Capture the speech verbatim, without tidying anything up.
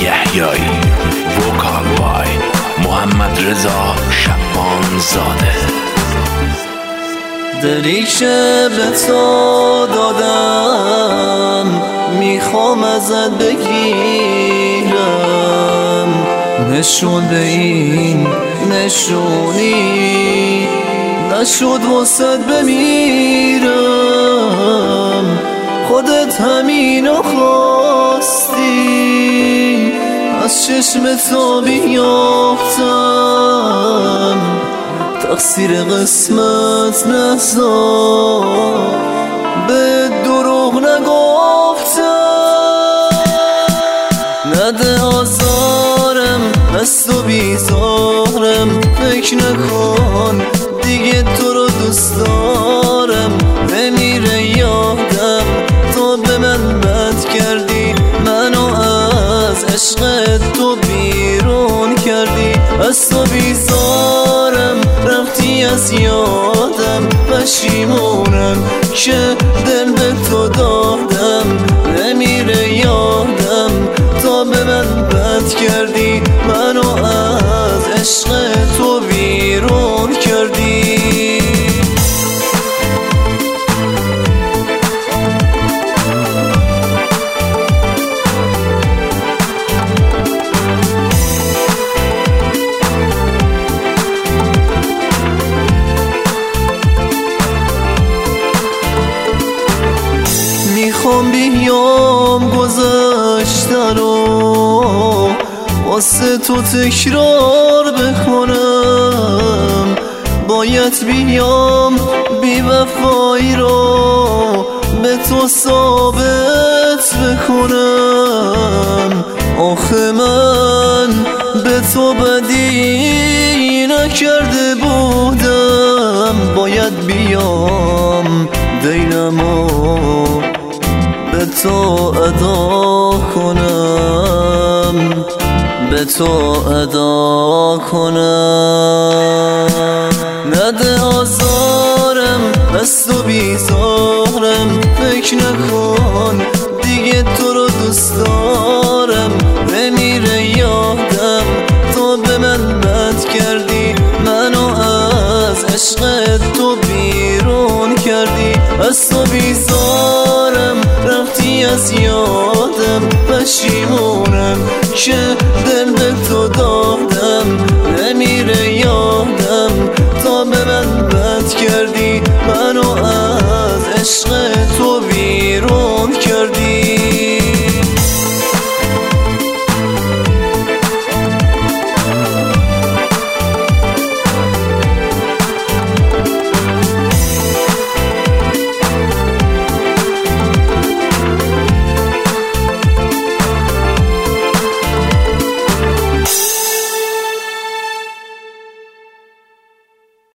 یحیایی، وکال بای محمد رضا شعبان زاده. دلی که به تو دادم میخوام ازت بگیرم، نشون به این نشونی نشد واسد بمیرم. خودت همینو خواستی، از چشم تو بیافتم، تقصیر قسمت نذار، به دروغ نگفتم. نده آزارم، از تو بیزارم، فکر نکن دیگه تو رو دوست دارم. نمیره یادم تو به من بد کردی، منو از عشق تو بیرون کردی. از تو بیزارم، رفتی از یادم، پشیمونم که دل به تو دادم. نمیره یادم تو به من بد کردی، منو از عشق تو بیرون کردی. میخوام بیام گذشتن و واسه تو تکرار بکنم. باید بیام بی وفایی رو به تو ثابت بکنم. آخه من به تو بدی نکرده بودم، باید بیام دینمو به تو ادا کنم، به تو ادا کنم. نده آزارم، از تو بیزارم، فکر نکن دیگه تو رو دوست دارم. نمیره یادم تو به من بد کردی، منو از عشق تو بیرون کردی. از تو بیزارم، رفتی از یادم، پشیمونم که